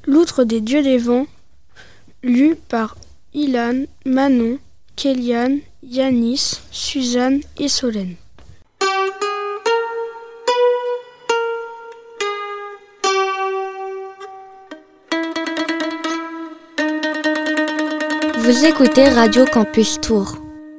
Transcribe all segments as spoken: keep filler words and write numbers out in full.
L'outre des dieux des vents, lu par Ilan, Manon, Kéliane, Yanis, Suzanne et Solène. Vous écoutez Radio Campus Tours.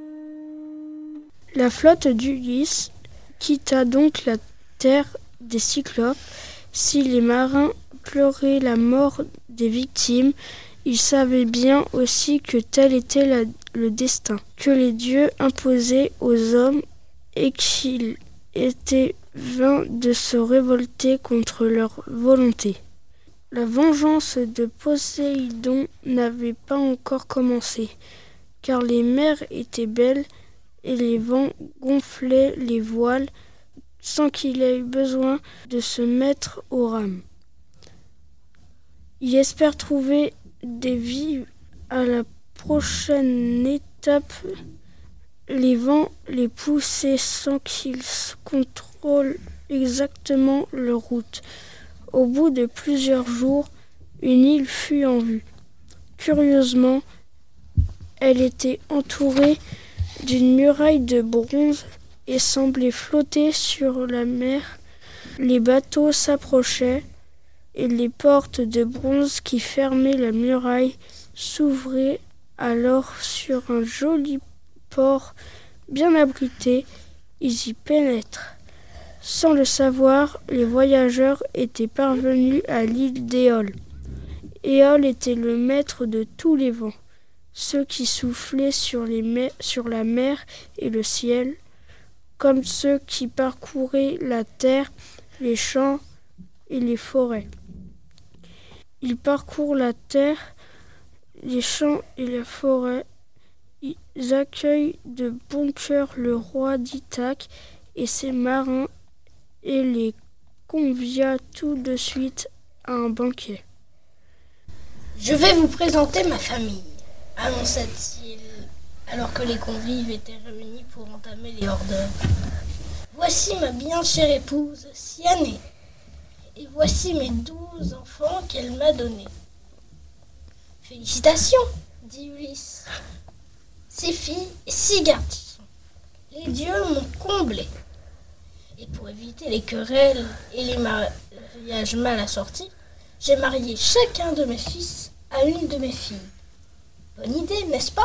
La flotte d'Ulysse quitta donc la terre des Cyclopes. Si les marins pleuraient la mort des victimes, ils savaient bien aussi que tel était la, le destin que les dieux imposaient aux hommes et qu'il était vain de se révolter contre leur volonté. La vengeance de Poséidon n'avait pas encore commencé, car les mers étaient belles et les vents gonflaient les voiles sans qu'il ait eu besoin de se mettre aux rames. Il espère trouver des vies à la prochaine étape. Les vents les poussaient sans qu'ils contrôlent exactement leur route. Au bout de plusieurs jours, une île fut en vue. Curieusement, elle était entourée d'une muraille de bronze et semblait flotter sur la mer. Les bateaux s'approchaient et les portes de bronze qui fermaient la muraille s'ouvraient alors sur un joli port bien abrité. Ils y pénètrent. Sans le savoir, les voyageurs étaient parvenus à l'île d'Éole. Éole était le maître de tous les vents, ceux qui soufflaient sur, les mer, sur la mer et le ciel, comme ceux qui parcouraient la terre, les champs et les forêts. Ils parcourent la terre, les champs et la forêt. Ils accueillent de bon cœur le roi d'Ithaque et ses marins et les convia tout de suite à un banquet. Je vais vous présenter ma famille, annonça-t-il, alors que les convives étaient réunis pour entamer les hors d'œuvre. Voici ma bien chère épouse, Cyanée, et voici mes douze enfants qu'elle m'a donnés. Félicitations, dit Ulysse. Six filles et six garçons. Les dieux m'ont comblé. Et pour éviter les querelles et les mariages mal assortis, j'ai marié chacun de mes fils à une de mes filles. Bonne idée, n'est-ce pas ?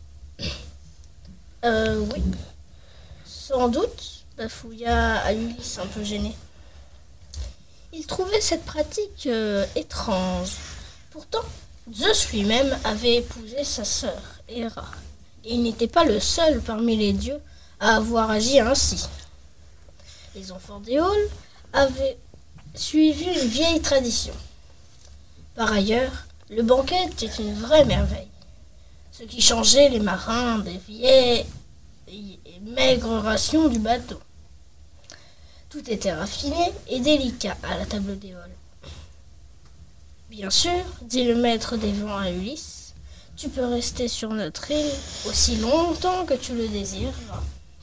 Euh, oui. Sans doute, bafouilla Ulysse un peu gêné. Il trouvait cette pratique euh, étrange. Pourtant, Zeus lui-même avait épousé sa sœur, Héra, et il n'était pas le seul parmi les dieux à avoir agi ainsi. Les enfants d'Éole avaient suivi une vieille tradition. Par ailleurs, le banquet était une vraie merveille, ce qui changeait les marins des vieilles et maigres rations du bateau. Tout était raffiné et délicat à la table d'Éole. Bien sûr, dit le maître des vents à Ulysse, tu peux rester sur notre île aussi longtemps que tu le désireras.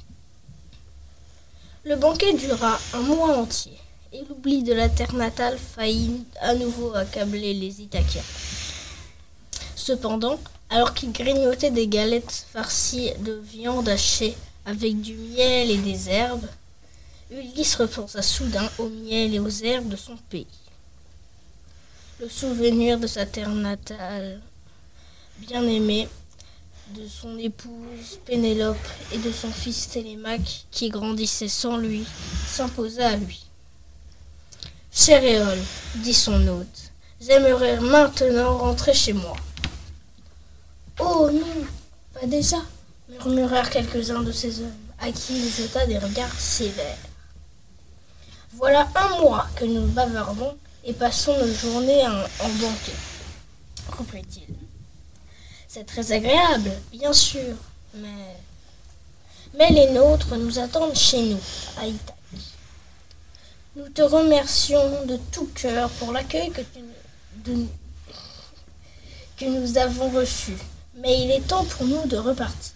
Le banquet dura un mois entier, et l'oubli de la terre natale faillit à nouveau accabler les Ithaciens. Cependant, alors qu'ils grignotaient des galettes farcies de viande hachée avec du miel et des herbes, Ulysse repensa soudain au miel et aux herbes de son pays. Le souvenir de sa terre natale, bien-aimée, de son épouse Pénélope et de son fils Télémaque qui grandissait sans lui, s'imposa à lui. « Chère Éole, dit son hôte, j'aimerais maintenant rentrer chez moi. »« Oh non, pas déjà » murmurèrent quelques-uns de ces hommes, à qui il jeta des regards sévères. « Voilà un mois que nous bavardons et passons nos journées en, en banquet, » reprit-il. C'est très agréable, bien sûr, mais... Mais les nôtres nous attendent chez nous, à Ithaque. Nous te remercions de tout cœur pour l'accueil que, tu... de... que nous avons reçu, mais il est temps pour nous de repartir.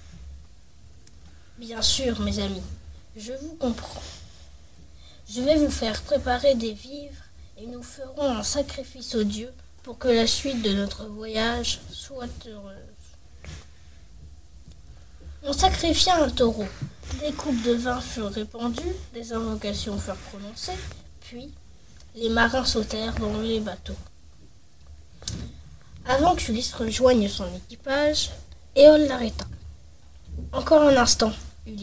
Bien sûr, mes amis, je vous comprends. Je vais vous faire préparer des vivres et nous ferons un sacrifice aux dieux pour que la suite de notre voyage soit heureuse. » On sacrifia un taureau. Des coupes de vin furent répandues, des invocations furent prononcées, puis les marins sautèrent dans les bateaux. Avant qu'Ulysse rejoigne son équipage, Éole l'arrêta. « Encore un instant, Ulysse. »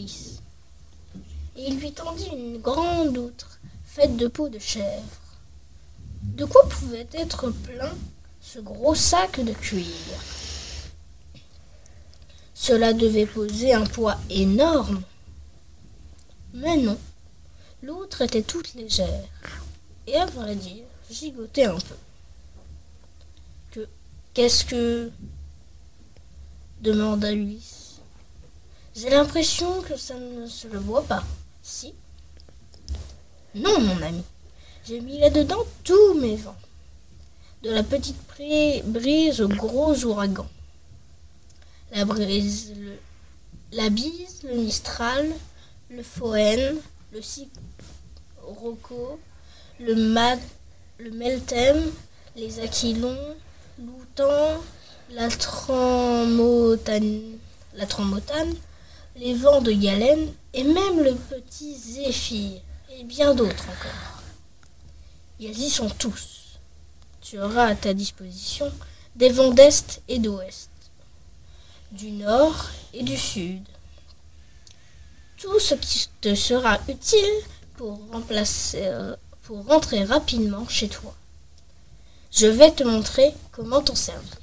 Et il lui tendit une grande outre faite de peau de chèvre. De quoi pouvait être plein ce gros sac de cuir? Cela devait poser un poids énorme. Mais non, l'outre était toute légère, et à vrai dire, gigotait un peu. Que, qu'est-ce que... demanda Ulysse. J'ai l'impression que ça ne se le voit pas. Si? Non, mon ami, j'ai mis là-dedans tous mes vents, de la petite brise au gros ouragan. La brise, le, la bise, le mistral, le fohène, le sirocco, le, mad, le meltem, les aquilons, l'outan, la tremotane, la tremotane, les vents de galène et même le petit zéphyr et bien d'autres encore. Ils y sont tous. Tu auras à ta disposition des vents d'est et d'ouest, du nord et du sud. Tout ce qui te sera utile pour, remplacer, pour rentrer rapidement chez toi. Je vais te montrer comment t'en servir.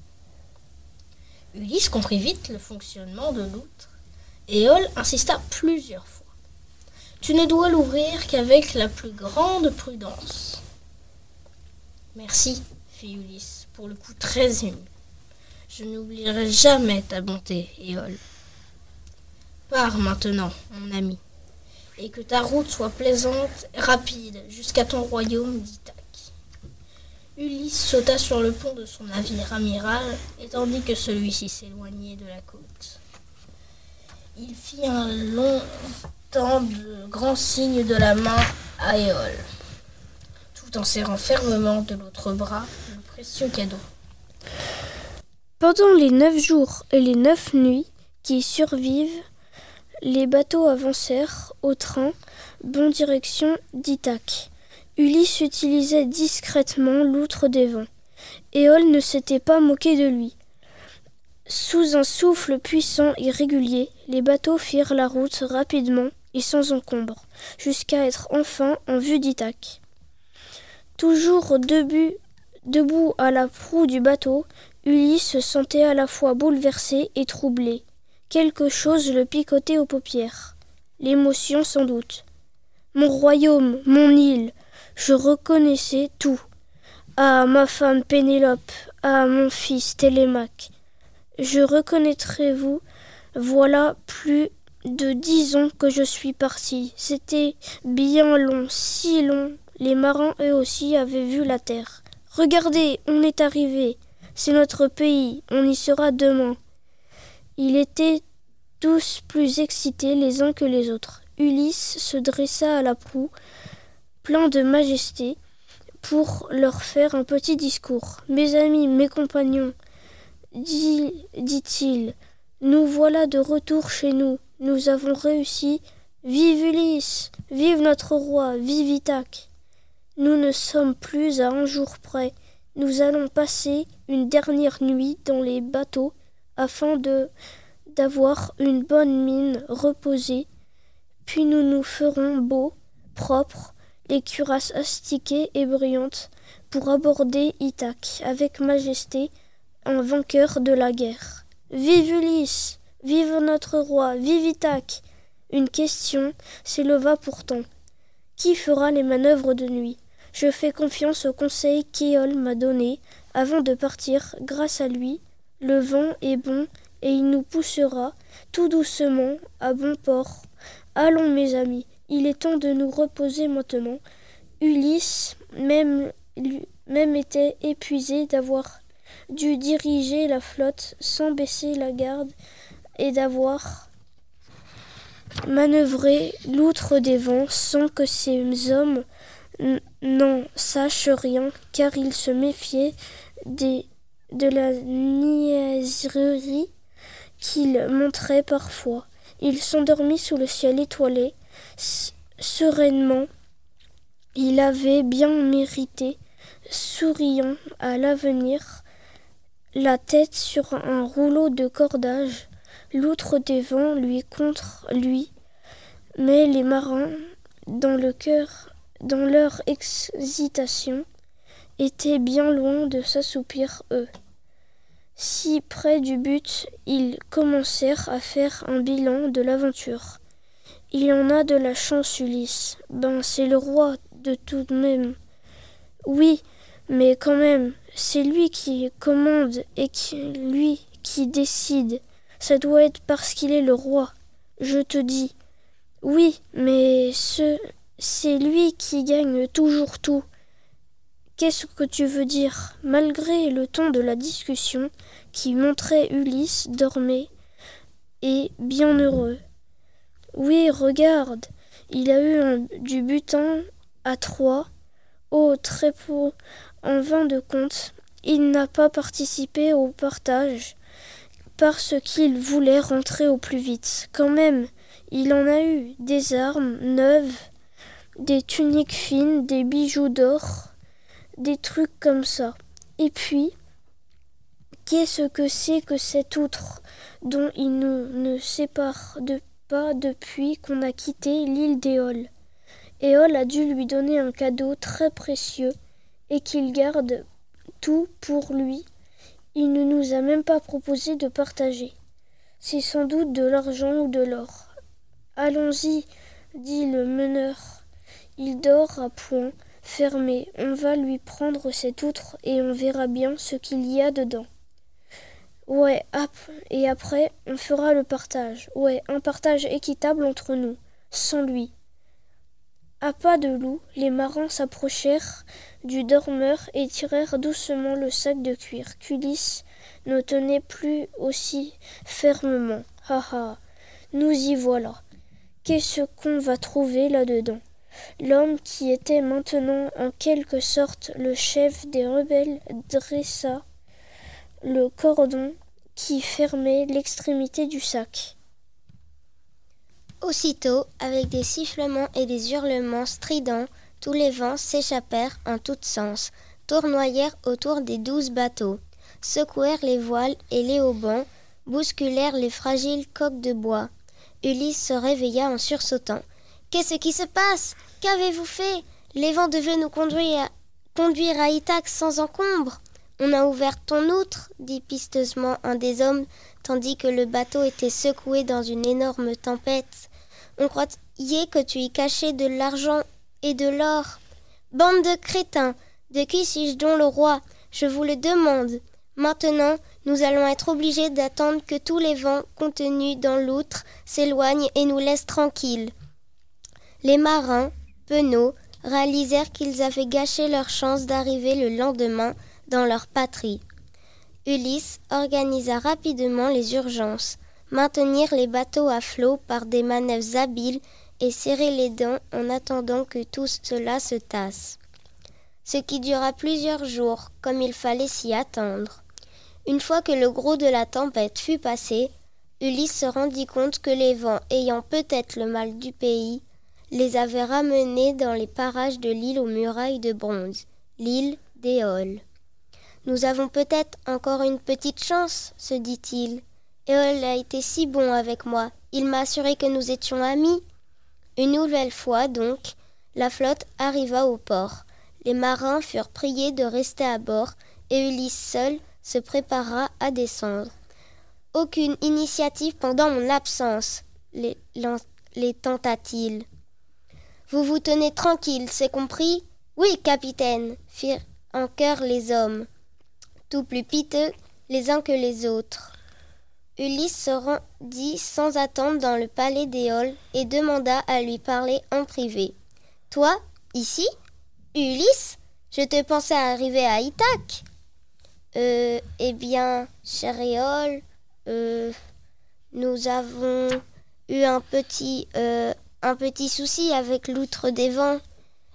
Ulysse comprit vite le fonctionnement de l'outre et Éole insista plusieurs fois. Tu ne dois l'ouvrir qu'avec la plus grande prudence. Merci, fit Ulysse, pour le coup très ému. Je n'oublierai jamais ta bonté, Éole. Pars maintenant, mon ami, et que ta route soit plaisante et rapide jusqu'à ton royaume d'Ithaque. Ulysse sauta sur le pont de son navire amiral, et tandis que celui-ci s'éloignait de la côte, il fit un long temps de grands signes de la main à Éole, tout en serrant fermement de l'autre bras le précieux cadeau. Pendant les neuf jours et les neuf nuits qui survivent, les bateaux avancèrent au train, bon direction d'Ithaque. Ulysse utilisait discrètement l'outre des vents. Éole ne s'était pas moqué de lui. Sous un souffle puissant et régulier, les bateaux firent la route rapidement et sans encombre, jusqu'à être enfin en vue d'Ithaque. Toujours debout, debout à la proue du bateau, Ulysse se sentait à la fois bouleversé et troublé. Quelque chose le picotait aux paupières. L'émotion sans doute. Mon royaume, mon île, je reconnaissais tout. Ah, ma femme Pénélope, ah, mon fils Télémaque. Je reconnaîtrai vous, voilà plus de dix ans que je suis parti. C'était bien long, si long. Les marins, eux aussi, avaient vu la terre. Regardez, on est arrivé. C'est notre pays, on y sera demain. Ils étaient tous plus excités les uns que les autres. Ulysse se dressa à la proue, plein de majesté, pour leur faire un petit discours. « Mes amis, mes compagnons, dit, dit-il, nous voilà de retour chez nous. Nous avons réussi. Vive Ulysse! Vive notre roi! Vive Ithaque! Nous ne sommes plus à un jour près. Nous allons passer une dernière nuit dans les bateaux afin de d'avoir une bonne mine reposée. Puis nous nous ferons beaux, propres, les cuirasses astiquées et brillantes, pour aborder Ithaque avec majesté, un vainqueur de la guerre. Vive Ulysse! Vive notre roi! Vive Ithaque! Une question s'éleva pourtant. Qui fera les manœuvres de nuit? Je fais confiance au conseil qu'Éole m'a donné avant de partir. Grâce à lui, le vent est bon et il nous poussera tout doucement à bon port. Allons, mes amis, il est temps de nous reposer maintenant. Ulysse même, même était épuisé d'avoir dû diriger la flotte sans baisser la garde et d'avoir manœuvré l'outre des vents sans que ses hommes N- n'en sache rien, car il se méfiait des, de la niaiserie qu'il montrait parfois. Il s'endormit sous le ciel étoilé, s- sereinement. Il avait bien mérité, souriant à l'avenir, la tête sur un rouleau de cordage, l'outre des vents lui contre lui. Mais les marins, dans le cœur, dans leur excitation, étaient bien loin de s'assoupir, eux. Si près du but, ils commencèrent à faire un bilan de l'aventure. Il y en a de la chance, Ulysse. Ben, c'est le roi de tout de même. Oui, mais quand même, c'est lui qui commande et qui, lui qui décide. Ça doit être parce qu'il est le roi, je te dis. Oui, mais ce, c'est lui qui gagne toujours tout. Qu'est-ce que tu veux dire ? Malgré le ton de la discussion qui montrait Ulysse dormait et bien heureux. Oui, regarde, il a eu un, du butin à trois. Oh, très peu, en fin de compte, il n'a pas participé au partage parce qu'il voulait rentrer au plus vite. Quand même, il en a eu des armes neuves, des tuniques fines, des bijoux d'or, des trucs comme ça. Et puis, qu'est-ce que c'est que cet outre dont il ne, ne sépare de, pas depuis qu'on a quitté l'île d'Éole ? Éole a dû lui donner un cadeau très précieux et qu'il garde tout pour lui. Il ne nous a même pas proposé de partager. C'est sans doute de l'argent ou de l'or. Allons-y, dit le meneur. Il dort à point fermé. On va lui prendre cet outre et on verra bien ce qu'il y a dedans. Ouais, ap- et après, on fera le partage. Ouais, un partage équitable entre nous, sans lui. À pas de loup, les marins s'approchèrent du dormeur et tirèrent doucement le sac de cuir qu'Ulysse ne tenait plus aussi fermement. Ha ha, nous y voilà. Qu'est-ce qu'on va trouver là-dedans ? L'homme qui était maintenant en quelque sorte le chef des rebelles dressa le cordon qui fermait l'extrémité du sac. Aussitôt, avec des sifflements et des hurlements stridents, tous les vents s'échappèrent en tous sens, tournoyèrent autour des douze bateaux, secouèrent les voiles et les haubans, bousculèrent les fragiles coques de bois. Ulysse se réveilla en sursautant. « Qu'est-ce qui se passe ? Qu'avez-vous fait ? Les vents devaient nous conduire à, conduire à Ithaque sans encombre. » « On a ouvert ton outre, dit pisteusement un des hommes, tandis que le bateau était secoué dans une énorme tempête. On croyait que tu y cachais de l'argent et de l'or. Bande de crétins, de qui suis-je donc le roi ? Je vous le demande. Maintenant, nous allons être obligés d'attendre que tous les vents contenus dans l'outre s'éloignent et nous laissent tranquilles. » Les marins, penauds, réalisèrent qu'ils avaient gâché leur chance d'arriver le lendemain dans leur patrie. Ulysse organisa rapidement les urgences, maintenir les bateaux à flot par des manœuvres habiles et serrer les dents en attendant que tout cela se tasse. Ce qui dura plusieurs jours, comme il fallait s'y attendre. Une fois que le gros de la tempête fut passé, Ulysse se rendit compte que les vents, ayant peut-être le mal du pays, les avaient ramenés dans les parages de l'île aux murailles de bronze, l'île d'Éole. « Nous avons peut-être encore une petite chance, se dit-il. Éole a été si bon avec moi. Il m'a assuré que nous étions amis. » Une nouvelle fois, donc, la flotte arriva au port. Les marins furent priés de rester à bord et Ulysse seul se prépara à descendre. « Aucune initiative pendant mon absence, les, les tenta-t-il. « Vous vous tenez tranquille, c'est compris ? » ?»« Oui, capitaine, firent en chœur les hommes, tout plus piteux les uns que les autres. Ulysse se rendit sans attendre dans le palais d'Éole et demanda à lui parler en privé. « Toi, ici ? Ulysse ? Je te pensais arriver à Ithaque. »« Euh, eh bien, cher Éole, euh, nous avons eu un petit, euh, un petit souci avec l'outre des vents.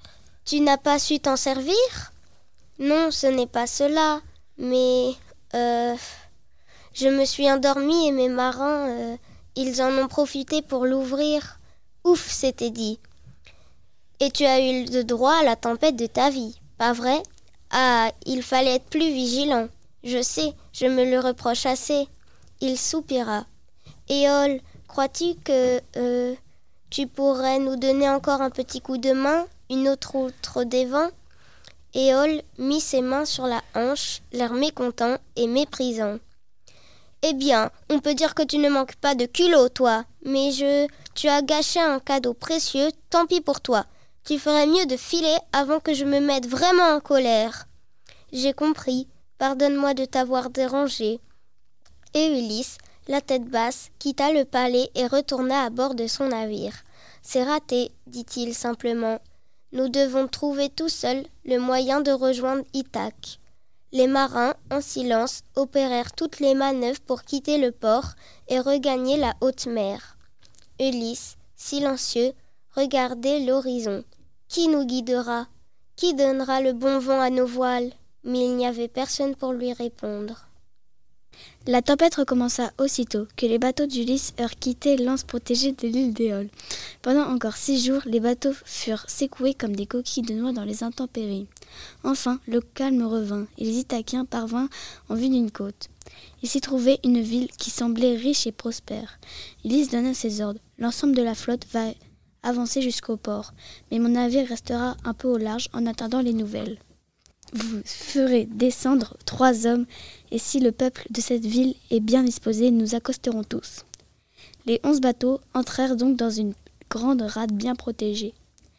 Tu n'as pas su t'en servir ? Non, ce n'est pas cela, mais euh, je me suis endormie et mes marins, euh, ils en ont profité pour l'ouvrir. Ouf, c'était dit. Et tu as eu le droit à la tempête de ta vie, pas vrai ? Ah, il fallait être plus vigilant. Je sais, je me le reproche assez. Il soupira. Éole, crois-tu que euh, tu pourrais nous donner encore un petit coup de main, une autre outre des vents ? Éole mit ses mains sur la hanche, l'air mécontent et méprisant. Eh bien, on peut dire que tu ne manques pas de culot, toi. Mais je... tu as gâché un cadeau précieux, tant pis pour toi. Tu ferais mieux de filer avant que je me mette vraiment en colère. J'ai compris. Pardonne-moi de t'avoir dérangé. Et Ulysse, la tête basse, quitta le palais et retourna à bord de son navire. C'est raté, dit-il simplement. Nous devons trouver tout seuls le moyen de rejoindre Ithaque. Les marins, en silence, opérèrent toutes les manœuvres pour quitter le port et regagner la haute mer. Ulysse, silencieux, regardait l'horizon. Qui nous guidera ? Qui donnera le bon vent à nos voiles ? Mais il n'y avait personne pour lui répondre. La tempête recommença aussitôt que les bateaux d'Ulysse eurent quitté l'anse protégée de l'île d'Éole. Pendant encore six jours, les bateaux furent secoués comme des coquilles de noix dans les intempéries. Enfin, le calme revint et les Ithaquiens parvinrent en vue d'une côte. Il s'y trouvait une ville qui semblait riche et prospère. Ulysse donna ses ordres. L'ensemble de la flotte va avancer jusqu'au port, mais mon navire restera un peu au large en attendant les nouvelles. Vous ferez descendre trois hommes, et si le peuple de cette ville est bien disposé, nous accosterons tous. Les onze bateaux entrèrent donc dans une grande rade bien protégée,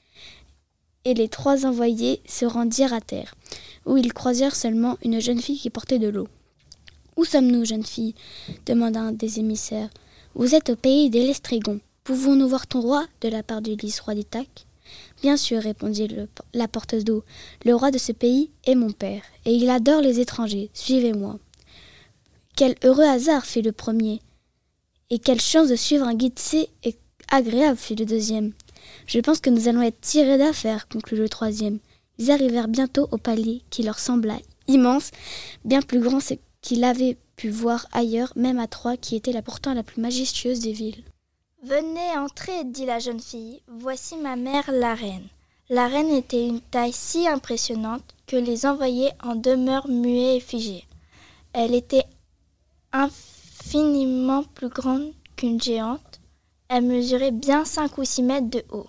et les trois envoyés se rendirent à terre, où ils croisèrent seulement une jeune fille qui portait de l'eau. « Où sommes-nous, jeune fille ?» demanda un des émissaires. « Vous êtes au pays des Lestrégons. Pouvons-nous voir ton roi ?» de la part d'Ulysse, roi d'Ithaque. « Bien sûr, répondit le, la porteuse d'eau. Le roi de ce pays est mon père, et il adore les étrangers. Suivez-moi. » Quel heureux hasard, fit le premier. Et quelle chance de suivre un guide si agréable, fit le deuxième. Je pense que nous allons être tirés d'affaire, conclut le troisième. Ils arrivèrent bientôt au palais qui leur sembla immense, bien plus grand qu'ils avaient pu voir ailleurs, même à Troie, qui était là pourtant la plus majestueuse des villes. « Venez entrer, dit la jeune fille. Voici ma mère, la reine. » La reine était une taille si impressionnante que les envoyés en demeurent muets et figés. Elle était infiniment plus grande qu'une géante. Elle mesurait bien cinq ou six mètres de haut.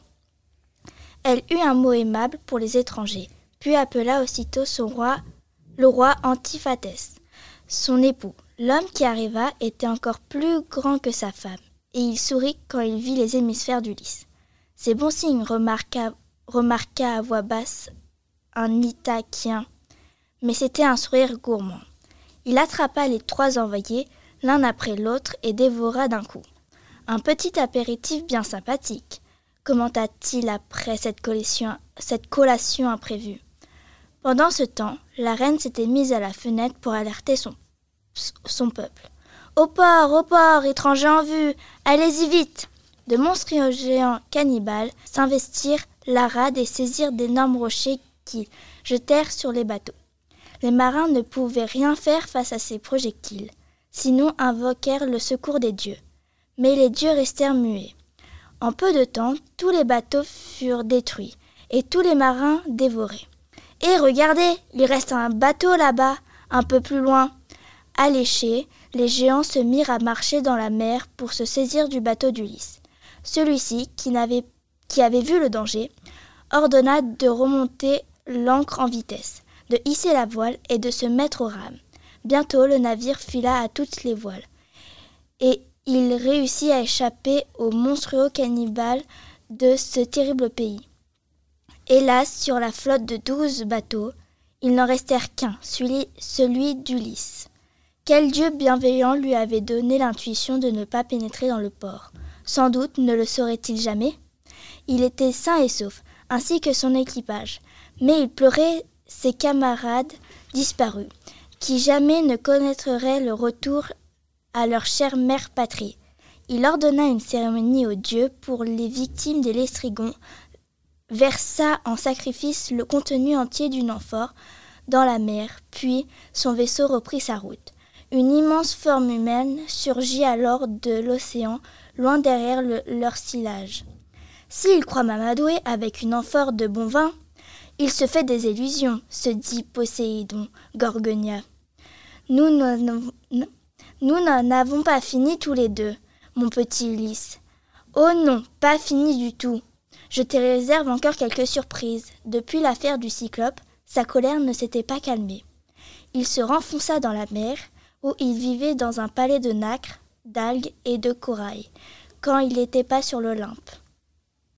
Elle eut un mot aimable pour les étrangers, puis appela aussitôt son roi, le roi Antiphatès, son époux. L'homme qui arriva était encore plus grand que sa femme, et il sourit quand il vit les hémisphères d'Ulysse. « C'est bon signe, remarqua, remarqua à voix basse un Ithacien, mais c'était un sourire gourmand. Il attrapa les trois envoyés, l'un après l'autre, et dévora d'un coup. Un petit apéritif bien sympathique, commenta-t-il après cette collation, cette collation imprévue. Pendant ce temps, la reine s'était mise à la fenêtre pour alerter son, son peuple. « Au port, au port, étrangers en vue, allez-y vite !» De monstrueux géants cannibales s'investirent la rade et saisirent d'énormes rochers qui jetèrent sur les bateaux. Les marins ne pouvaient rien faire face à ces projectiles, sinon invoquèrent le secours des dieux. Mais les dieux restèrent muets. En peu de temps, tous les bateaux furent détruits et tous les marins dévorés. « Et regardez, il reste un bateau là-bas, un peu plus loin. » Alléchés, les géants se mirent à marcher dans la mer pour se saisir du bateau d'Ulysse. Celui-ci, qui, n'avait, qui avait vu le danger, ordonna de remonter l'ancre en vitesse, de hisser la voile et de se mettre aux rames. Bientôt, le navire fila à toutes les voiles, et il réussit à échapper aux monstrueux cannibales de ce terrible pays. Hélas, sur la flotte de douze bateaux, il n'en restèrent qu'un, celui, celui d'Ulysse. Quel dieu bienveillant lui avait donné l'intuition de ne pas pénétrer dans le port ? Sans doute ne le saurait-il jamais ? Il était sain et sauf, ainsi que son équipage, mais il pleurait ses camarades disparus, qui jamais ne connaîtraient le retour à leur chère mère patrie. Il ordonna une cérémonie aux dieux pour les victimes des Lestrégons, versa en sacrifice le contenu entier d'une amphore dans la mer, puis son vaisseau reprit sa route. Une immense forme humaine surgit alors de l'océan, loin derrière le, leur sillage. S'il croit m'amadouer avec une amphore de bon vin, il se fait des illusions, se dit Poséidon Gorgonia. Nous n'en, nous n'en avons pas fini tous les deux, mon petit Ulysse. Oh non, pas fini du tout. Je te réserve encore quelques surprises. Depuis l'affaire du Cyclope, sa colère ne s'était pas calmée. Il se renfonça dans la mer, où il vivait dans un palais de nacre, d'algues et de corail, quand il n'était pas sur l'Olympe.